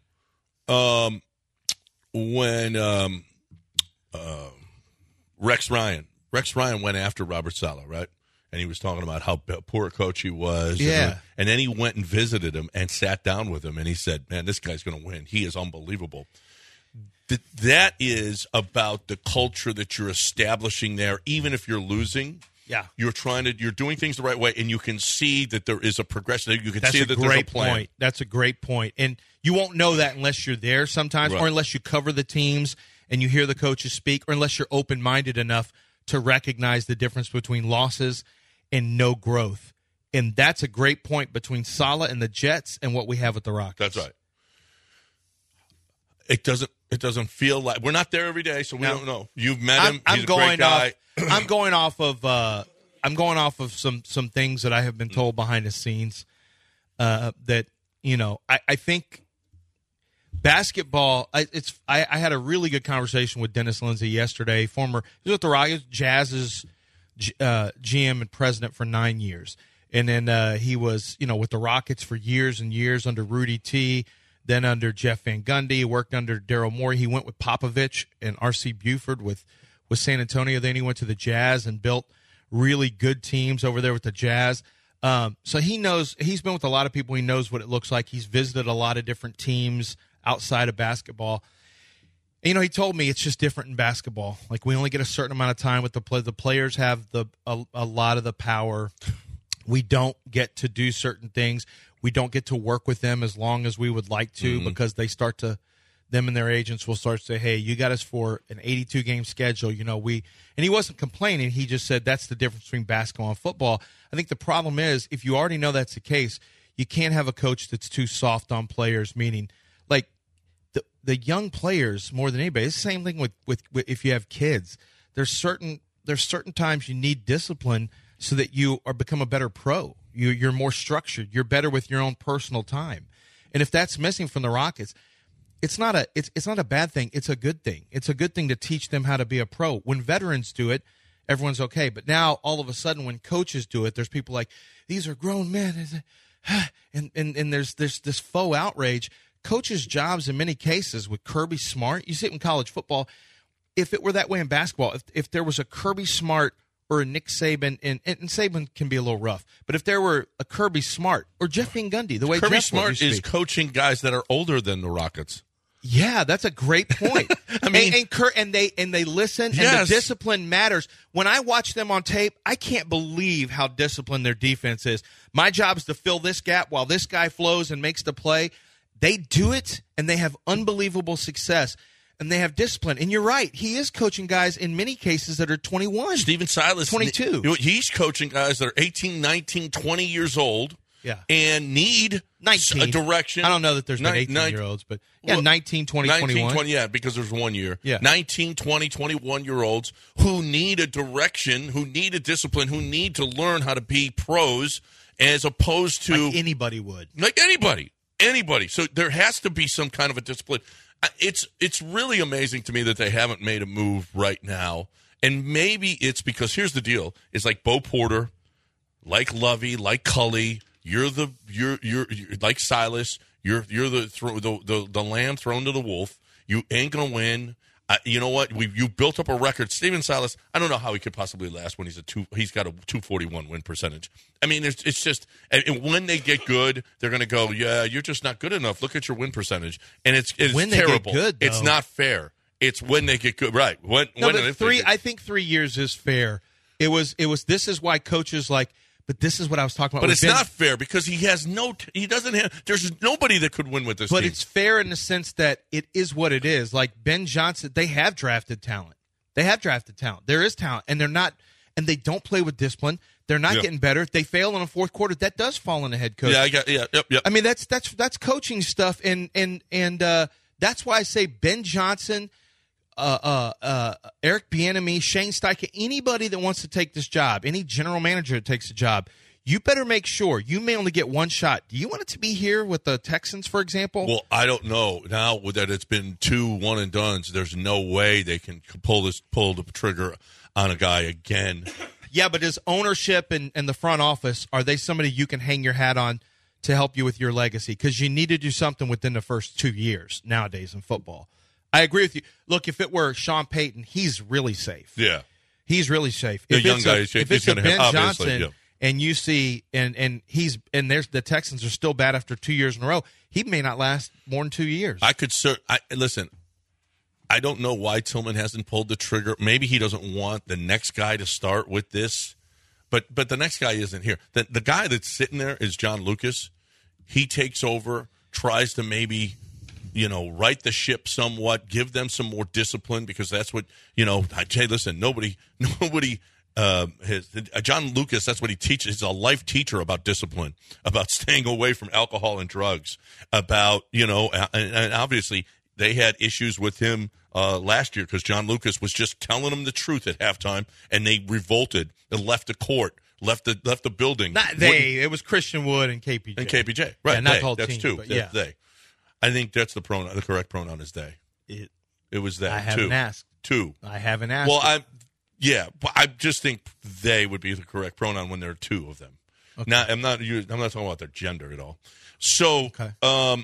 E: When Rex Ryan went after Robert Saleh, right? And he was talking about how poor a coach he was.
F: Yeah.
E: And then he went and visited him and sat down with him, and he said, man, this guy's going to win. He is unbelievable. That is about the culture that you're establishing there, even if you're losing.
F: Yeah.
E: You're doing things the right way, and you can see that there is a progression. You can
F: That's
E: see
F: a
E: that
F: great
E: there's a plan.
F: point. That's a great point. And you won't know that unless you're there sometimes,
E: Right.
F: or unless you cover the teams and you hear the coaches speak, or unless you're open-minded enough to recognize the difference between losses and no growth. And that's a great point between Saleh and the Jets and what we have with the Rockets.
E: That's right. It doesn't feel like we're not there every day, so we don't know. You've met him. He's a great guy.
F: I'm going off of some things that I have been told behind the scenes. That I think basketball. I had a really good conversation with Dennis Lindsay yesterday. He was with the Rockets, Jazz's GM and president for 9 years, and then he was with the Rockets for years and years under Rudy T. Then under Jeff Van Gundy, he worked under Daryl Morey. He went with Popovich and R.C. Buford with San Antonio. Then he went to the Jazz and built really good teams over there with the Jazz. So he knows. He's been with a lot of people. He knows what it looks like. He's visited a lot of different teams outside of basketball. And, he told me it's just different in basketball. Like, we only get a certain amount of time with the play. The players have a lot of the power. We don't get to do certain things. We don't get to work with them as long as we would like to because them and their agents will start to say, hey, you got us for an 82-game schedule. And he wasn't complaining. He just said that's the difference between basketball and football. I think the problem is if you already know that's the case, you can't have a coach that's too soft on players, meaning like the young players more than anybody. It's the same thing with if you have kids. There's certain times you need discipline so that you become a better pro. You're more structured. You're better with your own personal time. And if that's missing from the Rockets, it's not a bad thing. It's a good thing. It's a good thing to teach them how to be a pro. When veterans do it, everyone's okay. But now all of a sudden when coaches do it, there's people like, these are grown men. And there's this faux outrage. Coaches' jobs in many cases with Kirby Smart, you see it in college football. If it were that way in basketball, if there was a Kirby Smart or a Nick Saban, and Saban can be a little rough, but if there were a Kirby Smart or Jeff Van Gundy, the way
E: Kirby
F: Jeff
E: Smart is coaching guys that are older than the Rockets.
F: Yeah, that's a great point. I mean, and they listen, and the discipline matters. When I watch them on tape, I can't believe how disciplined their defense is. My job is to fill this gap while this guy flows and makes the play. They do it, and they have unbelievable success. And they have discipline. And you're right. He is coaching guys in many cases that are 21.
E: Stephen Silas.
F: 22.
E: He's coaching guys that are 18, 19, 20 years old and need
F: 19.
E: a direction.
F: I don't know that there's been 18-year-olds, but 19, 20, 21.
E: 20, yeah, because there's 1 year.
F: Yeah.
E: 19, 20, 21-year-olds who need a direction, who need a discipline, who need to learn how to be pros as opposed to...
F: Like anybody would.
E: Like anybody. So there has to be some kind of a discipline. It's really amazing to me that they haven't made a move right now. And maybe it's because, here's the deal, it's like Bo Porter, like Lovey, like Cully, you're like Silas, you're the lamb thrown to the wolf. You ain't gonna win. You know what? You built up a record. Steven Silas, I don't know how he could possibly last when he's got a 241 win percentage. I mean, it's just, and when they get good, they're going to go, yeah, you're just not good enough. Look at your win percentage, and it's
F: when
E: terrible.
F: They get good, though.
E: It's not fair. It's when they get good, right?
F: I think 3 years is fair. It was. This is why coaches like. But this is what I was talking about.
E: But it's not fair because he doesn't have. There's nobody that could win with this.
F: But
E: team.
F: it's fair in the sense that it is what it is. Like Ben Johnson, they have drafted talent. There is talent, and they're not. And they don't play with discipline. They're not getting better. They fail in the fourth quarter. That does fall on the head coach.
E: Yep.
F: I mean, that's coaching stuff, and that's why I say Ben Johnson. Eric Bieniemy, Shane Steichen, anybody that wants to take this job, any general manager that takes a job, you better make sure you may only get one shot. Do you want it to be here with the Texans, for example?
E: Well, I don't know. Now that it's been 2 one-and-dones, there's no way they can pull the trigger on a guy again.
F: Yeah, but is ownership and the front office, are they somebody you can hang your hat on to help you with your legacy? Because you need to do something within the first 2 years nowadays in football. I agree with you. Look, if it were Sean Payton, he's really safe.
E: Yeah.
F: He's really safe.
E: The
F: if
E: young
F: it's
E: guy,
F: if it's a Ben Johnson,
E: yeah.
F: and you see, and there's the Texans are still bad after 2 years in a row, he may not last more than 2 years.
E: Listen, I don't know why Tillman hasn't pulled the trigger. Maybe he doesn't want the next guy to start with this, but the next guy isn't here. The guy that's sitting there is John Lucas. He takes over, tries to maybe, right the ship somewhat, give them some more discipline, because that's what, hey, listen, nobody John Lucas, that's what he teaches. He's a life teacher about discipline, about staying away from alcohol and drugs, about, and obviously they had issues with him last year because John Lucas was just telling them the truth at halftime, and they revolted and left the court. Left the building.
F: Not they. It was Christian Wood and KPJ.
E: And KPJ, right?
F: Yeah, not the whole
E: that's
F: team,
E: two.
F: but
E: That's they. I think that's the pronoun. The correct pronoun is they. It was they.
F: I haven't asked.
E: Two.
F: I haven't asked.
E: Well, but I just think they would be the correct pronoun when there are two of them. Okay. Now, I'm not talking about their gender at all. So,
F: okay.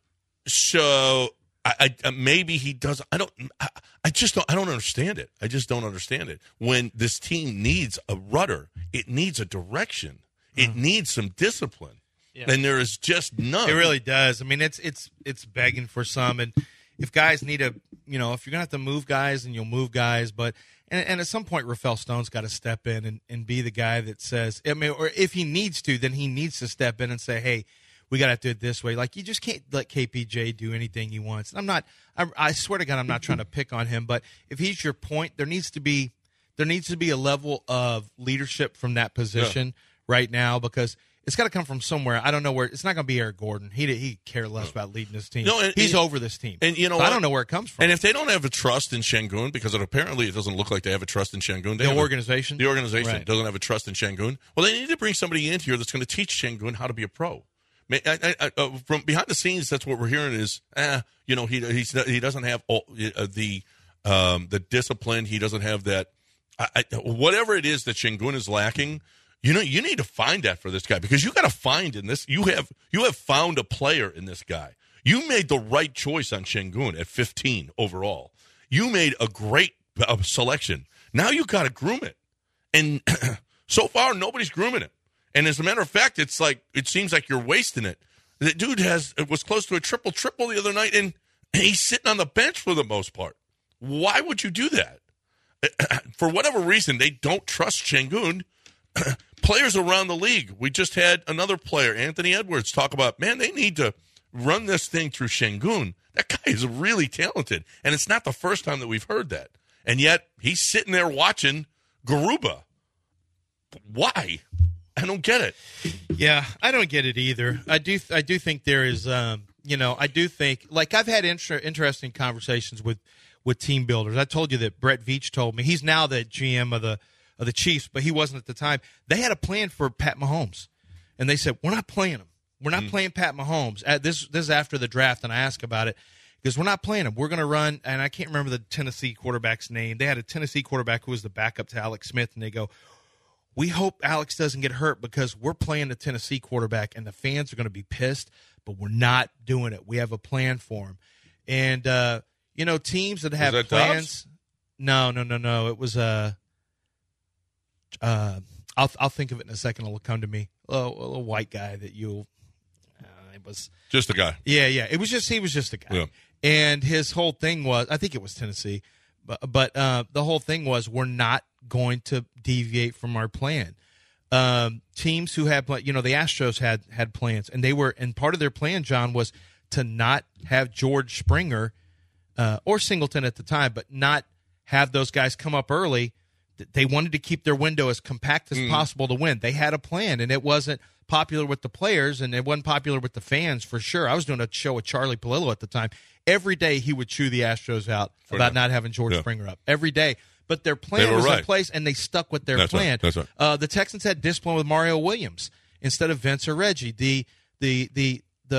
E: I maybe he does. I don't understand it. I just don't understand it. When this team needs a rudder, it needs a direction. It needs some discipline, and there is just none.
F: It really does. I mean, it's begging for some. And if guys need if you're gonna have to move guys, and you'll move guys, but and at some point, Rafael Stone's got to step in and be the guy that says, or if he needs to, then he needs to step in and say, hey, we got to do it this way. Like, you just can't let KPJ do anything he wants. And I swear to God, I'm not trying to pick on him, but if he's your point, there needs to be a level of leadership from that position right now, because it's got to come from somewhere. I don't know where. It's not going to be Eric Gordon. He care less about leading this team.
E: No,
F: he's over this team.
E: And
F: so I don't know where it comes from.
E: And if they don't have a trust in Şengün, because apparently it doesn't look like they have a trust in Şengün.
F: The organization
E: right. doesn't have a trust in Şengün. Well, they need to bring somebody in here that's going to teach Şengün how to be a pro. From behind the scenes, that's what we're hearing is, he doesn't have the discipline. He doesn't have that. Whatever it is that Şengün is lacking, you need to find that for this guy, because you got to find in this. You have found a player in this guy. You made the right choice on Şengün at 15 overall. You made a great selection. Now you got to groom it, and so far nobody's grooming it. And as a matter of fact, it seems like you're wasting it. The dude was close to a triple the other night, and he's sitting on the bench for the most part. Why would you do that? For whatever reason, they don't trust Şengün. Players around the league. We just had another player, Anthony Edwards, talk about, man, they need to run this thing through Şengün. That guy is really talented, and it's not the first time that we've heard that. And yet he's sitting there watching Garuba. Why? I don't get it.
F: Yeah, I don't get it either. I do think there is, I do think, like, I've had interesting conversations with team builders. I told you that Brett Veach told me, he's now the GM of the Chiefs, but he wasn't at the time. They had a plan for Pat Mahomes, and they said, we're not playing him. We're not playing Pat Mahomes. This is after the draft, and I asked about it, because we're not playing him. We're going to run, and I can't remember the Tennessee quarterback's name. They had a Tennessee quarterback who was the backup to Alex Smith, and they go, we hope Alex doesn't get hurt because we're playing the Tennessee quarterback, and the fans are going to be pissed, but we're not doing it. We have a plan for him. And, teams that have plans. Dobbs? No. It was I'll think of it in a second. It'll come to me. A little white guy that it was
E: just a guy.
F: Yeah. He was just a guy. Yeah. And his whole thing was, I think it was Tennessee, but the whole thing was, we're not going to deviate from our plan. Teams who had, the Astros had plans, and part of their plan, John, was to not have George Springer or Singleton at the time, but not have those guys come up early. They wanted to keep their window as compact as possible to win. They had a plan, and it wasn't popular with the players, and it wasn't popular with the fans for sure. I was doing a show with Charlie Palillo at the time. Every day he would chew the Astros out about not having George Springer up. Every day. But their plan was in place, and they stuck with their plan.
E: That's right.
F: The Texans had discipline with Mario Williams instead of Vince or Reggie. To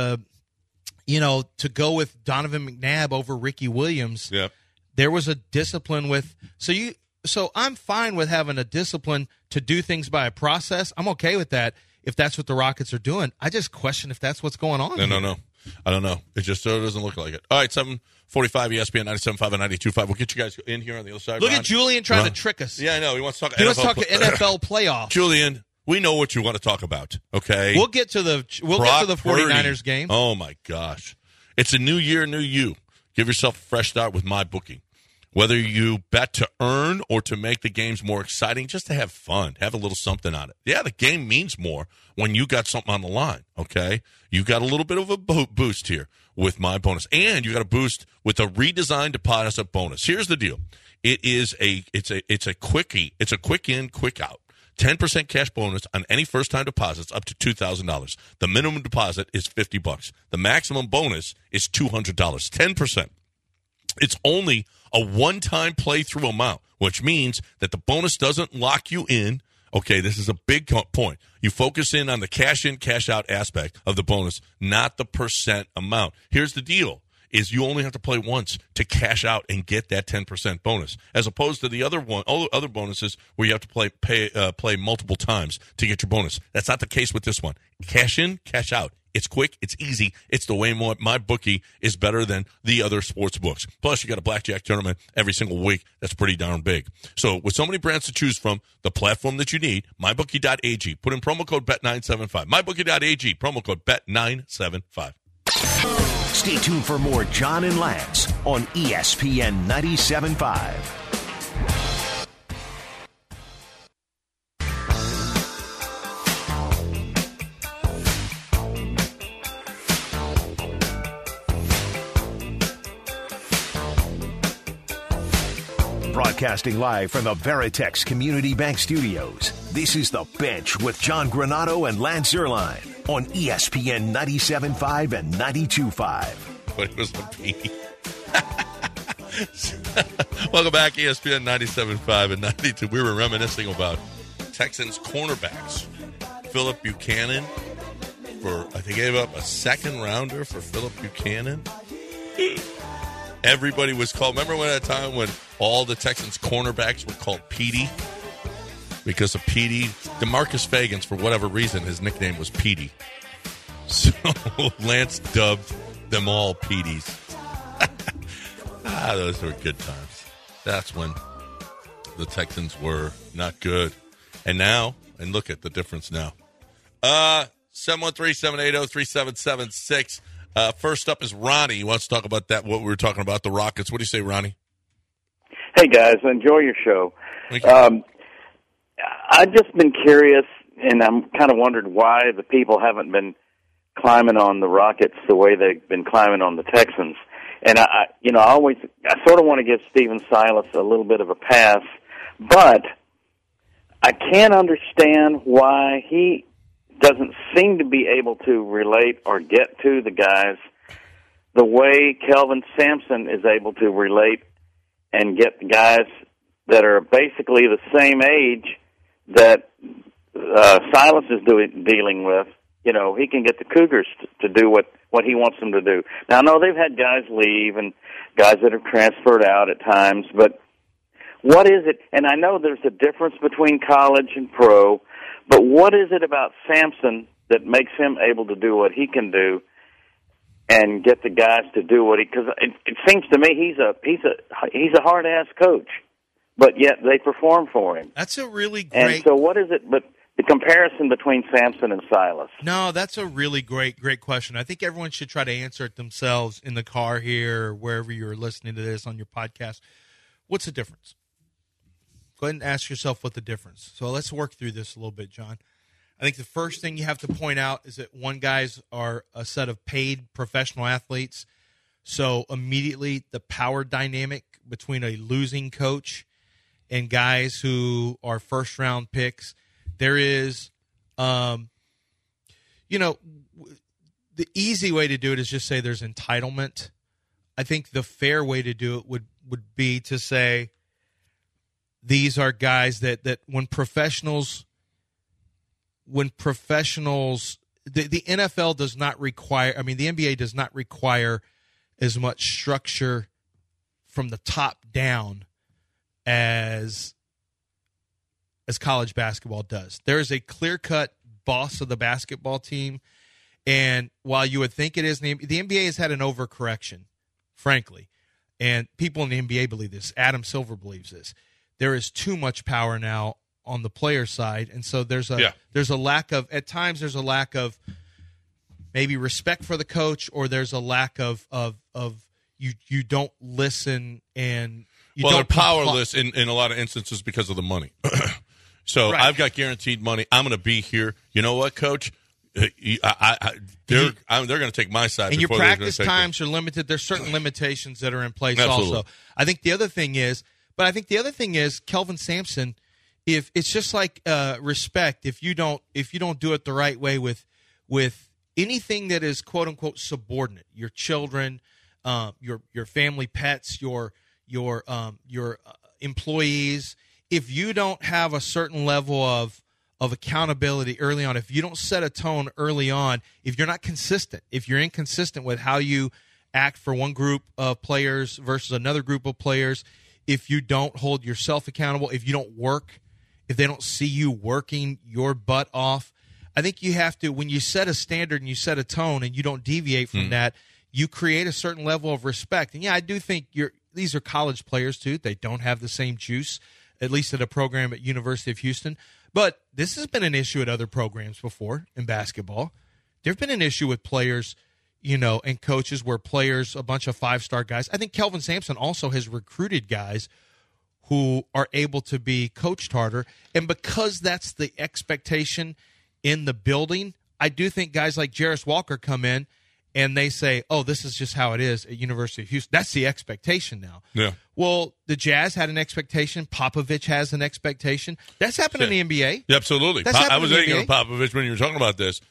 F: go with Donovan McNabb over Ricky Williams.
E: Yeah.
F: There was a discipline with so I'm fine with having a discipline to do things by a process. I'm okay with that if that's what the Rockets are doing. I just question if that's what's going on.
E: No. I don't know. It just doesn't look like it. All right, 745 ESPN 97.5 and 92.5. We'll get you guys in here on the other side.
F: Look at Julian trying to trick us.
E: Yeah, I know. He wants to talk
F: NFL playoffs.
E: Julian, we know what you want to talk about, okay?
F: We'll get to the 49ers game.
E: Oh, my gosh. It's a new year, new you. Give yourself a fresh start with MyBookie. Whether you bet to earn or to make the games more exciting, just to have fun, have a little something on it. Yeah, the game means more when you got something on the line, okay? You got a little bit of a boost here with My Bonus. And you got a boost with a redesigned deposit bonus. Here's the deal. It's a quickie. It's a quick in, quick out. 10% cash bonus on any first-time deposits up to $2,000. The minimum deposit is $50. The maximum bonus is $200. 10%. It's only a one-time play-through amount, which means that the bonus doesn't lock you in. Okay, this is a big point. You focus in on the cash-in, cash-out aspect of the bonus, not the percent amount. Here's the deal, is you only have to play once to cash out and get that 10% bonus, as opposed to the other bonuses where you have to play multiple times to get your bonus. That's not the case with this one. Cash in, cash out. It's quick. It's easy. It's the way MyBookie is better than the other sports books. Plus, you got a blackjack tournament every single week. That's pretty darn big. So, with so many brands to choose from, the platform that you need, MyBookie.ag. Put in promo code BET975. MyBookie.ag. Promo code BET975.
C: Stay tuned for more John and Lance on ESPN 97.5. Broadcasting live from the Veritex Community Bank Studios, this is The Bench with John Granato and Lance Zierlein on ESPN 97.5 and 92.5.
E: But it was a P. Welcome back, ESPN 97.5 and 92. We were reminiscing about Texans cornerbacks. Phillip Buchanan, they gave up a second rounder for Phillip Buchanan. Everybody was called. Remember when at a time when all the Texans cornerbacks were called Petey? Because of Petey. DeMarcus Fagans, for whatever reason, his nickname was Petey. So Lance dubbed them all Peteys. Those were good times. That's when the Texans were not good. And now, and look at the difference now. 713-780-3776. First up is Ronnie. He wants to talk about that, what we were talking about, the Rockets. What do you say, Ronnie?
J: Hey, guys. Enjoy your show.
E: Thank you.
J: I've just been curious, and I'm kind of wondered why the people haven't been climbing on the Rockets the way they've been climbing on the Texans. And, I sort of want to give Stephen Silas a little bit of a pass, but I can't understand why he doesn't seem to be able to relate or get to the guys the way Kelvin Sampson is able to relate and get the guys that are basically the same age that Silas is dealing with. You know, he can get the Cougars to do what he wants them to do. Now, I know they've had guys leave and guys that have transferred out at times, but what is it? And I know there's a difference between college and pro, but what is it about Sampson that makes him able to do what he can do and get the guys to do what he? Because it seems to me he's a hard ass coach, but yet they perform for him.
F: That's a really great.
J: And so, what is it? But the comparison between Sampson and Silas.
F: No, that's a really great question. I think everyone should try to answer it themselves in the car here or wherever you're listening to this on your podcast. What's the difference? Go ahead and ask yourself what the difference. So let's work through this a little bit, John. I think the first thing you have to point out is that one guys are a set of paid professional athletes. So immediately the power dynamic between a losing coach and guys who are first-round picks, there is, the easy way to do it is just say there's entitlement. I think the fair way to do it would be to say these are guys that when professionals, the NFL does not require, the NBA does not require as much structure from the top down as college basketball does. There is a clear-cut boss of the basketball team, and while you would think it is, the NBA has had an overcorrection, frankly, and people in the NBA believe this. Adam Silver believes this. There is too much power now on the player side, and so there's a lack of, at times there's a lack of maybe respect for the coach, or there's a lack of you don't listen and you don't.
E: They're powerless in a lot of instances because of the money. So right. I've got guaranteed money. I'm going to be here. You know what, Coach? They're going to take my side.
F: And your practice times are limited. There's certain limitations that are in place. Absolutely. Also. I think the other thing is Kelvin Sampson. If it's just like respect, if you don't do it the right way with anything that is quote unquote subordinate, your children, your family pets, your employees. If you don't have a certain level of accountability early on, if you don't set a tone early on, if you're not consistent, if you're inconsistent with how you act for one group of players versus another group of players, if you don't hold yourself accountable, if you don't work, if they don't see you working your butt off, I think you have to, when you set a standard and you set a tone and you don't deviate from that, you create a certain level of respect. And yeah, I do think these are college players too. They don't have the same juice, at least at a program at University of Houston. But this has been an issue at other programs before in basketball. There's been an issue with players, and coaches where players, a bunch of five-star guys. I think Kelvin Sampson also has recruited guys who are able to be coached harder. And because that's the expectation in the building, I do think guys like Jarris Walker come in and they say, oh, this is just how it is at University of Houston. That's the expectation now.
E: Yeah.
F: Well, the Jazz had an expectation. Popovich has an expectation. That's happened in the NBA.
E: Yeah, absolutely. I was thinking of Popovich when you were talking about this.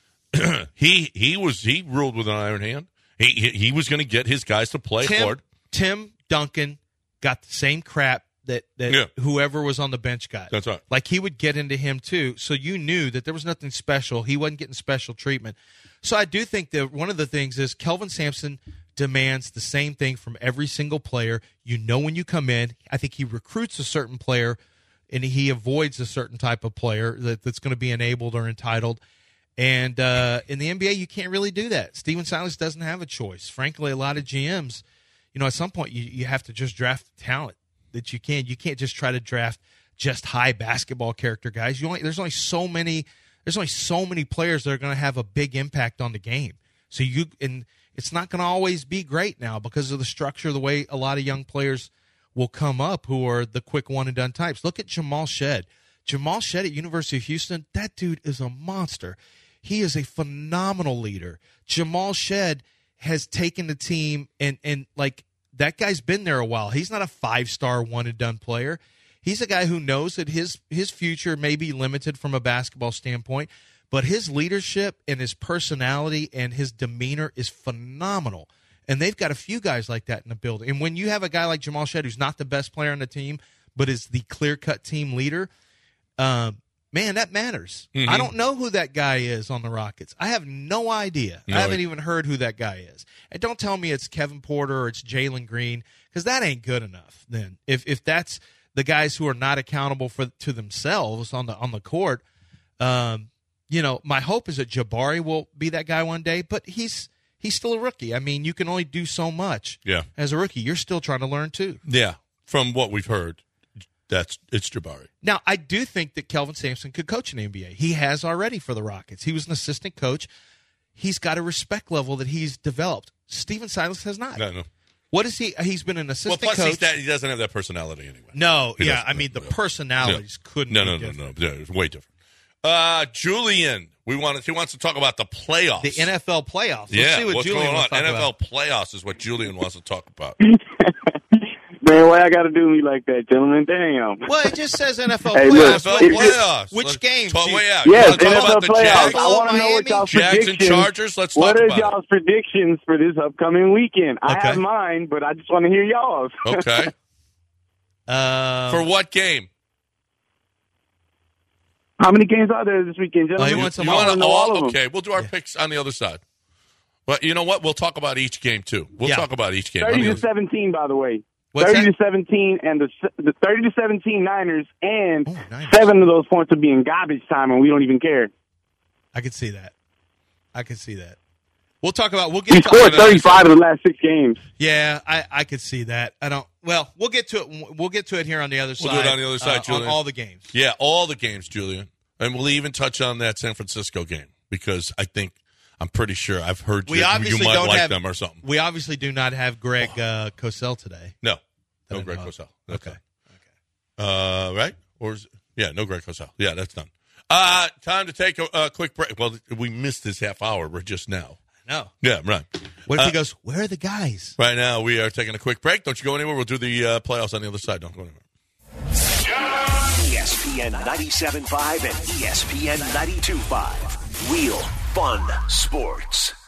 E: He ruled with an iron hand. He was going to get his guys to play hard.
F: Tim Duncan got the same crap that whoever was on the bench got.
E: That's right.
F: Like he would get into him too. So you knew that there was nothing special. He wasn't getting special treatment. So I do think that one of the things is Kelvin Sampson demands the same thing from every single player. When you come in, I think he recruits a certain player and he avoids a certain type of player that's going to be enabled or entitled. And in the NBA, you can't really do that. Steven Silas doesn't have a choice. Frankly, a lot of GMs, at some point you have to just draft talent that you can. You can't just try to draft just high basketball character guys. There's only so many players that are going to have a big impact on the game. So it's not going to always be great now because of the structure, the way a lot of young players will come up who are the quick one and done types. Look at Jamal Shead. Jamal Shead at University of Houston, that dude is a monster. He is a phenomenal leader. Jamal Shead has taken the team and like that guy's been there a while. He's not a 5-star one and done player. He's a guy who knows that his future may be limited from a basketball standpoint, but his leadership and his personality and his demeanor is phenomenal. And they've got a few guys like that in the building. And when you have a guy like Jamal Shead, who's not the best player on the team, but is the clear-cut team leader, man, that matters.
E: Mm-hmm.
F: I don't know who that guy is on the Rockets. I have no idea.
E: No,
F: I haven't even heard who that guy is. And don't tell me it's Kevin Porter or it's Jalen Green, because that ain't good enough then. If that's the guys who are not accountable to themselves on the court, my hope is that Jabari will be that guy one day, but he's still a rookie. I mean, you can only do so much as a rookie. You're still trying to learn too.
E: Yeah, from what we've heard, it's Jabari.
F: Now, I do think that Kelvin Sampson could coach in the NBA. He has already for the Rockets. He was an assistant coach. He's got a respect level that he's developed. Steven Silas has not.
E: No.
F: What is he? He's been an assistant
E: plus
F: coach.
E: he doesn't have that personality anyway.
F: No,
E: He
F: yeah.
E: doesn't.
F: I mean, the personalities couldn't
E: No.
F: be different.
E: Yeah, it's way different. Julian, he wants to talk about the playoffs.
F: The NFL playoffs.
E: Yeah,
F: Let's see what
E: what's
F: Julian
E: going on?
F: wants to talk
E: NFL
F: about.
E: playoffs is what Julian wants to talk about.
K: Man, why I got to do me like that, gentlemen? Damn.
F: Well, it just says NFL
K: Hey,
F: playoffs.
K: look,
E: NFL playoffs.
F: Which games?
K: Yes,
E: NFL
K: NFL playoffs. I want to know what
F: Miami?
K: y'all's
E: Jags and
K: predictions.
E: Chargers. Let's talk
K: What are
E: about it.
K: y'all's predictions for this upcoming weekend? I
F: Okay.
K: have mine, but I just want to hear y'all's.
E: Okay. For what game?
K: How many games are there this weekend, gentlemen?
F: he wants them
E: You
F: all.
E: wanna
K: I wanna know all of them.
E: Okay, we'll do our picks on the other side. But you know what? We'll talk about each game too. We'll
F: Yeah.
E: talk about each game.
K: 30 to 17, by the way.
F: What's
K: 30
F: that?
K: to 17, and the 30 to 17 Niners, and
F: Oh, Niners.
K: 7 of those points will be in garbage time, and we don't even care.
F: I could see that. We'll get
K: He
F: to
K: scored 35 of the last 6 games.
F: Yeah, I could see that. We'll get to it. We'll get to it here on the other side.
E: We'll do it on the other side, Julian.
F: On all the games.
E: Yeah, all the games, Julian. And we'll even touch on that San Francisco game because I'm pretty sure I've heard
F: We
E: you
F: obviously
E: might
F: don't
E: like
F: have
E: them or something.
F: We obviously do not have Greg Cosell today.
E: No
F: I
E: Greg
F: know.
E: Cosell.
F: Okay.
E: Right? Or is it? No Greg Cosell. Yeah, that's done. Time to take a quick break. Well, we missed this half hour. We're just now.
F: No.
E: Yeah, right.
F: What if he goes, where are the guys?
E: Right now, we are taking a quick break. Don't you go anywhere. We'll do the playoffs on the other side. Don't go anywhere.
C: ESPN 97.5 and ESPN 92.5. Real fun sports.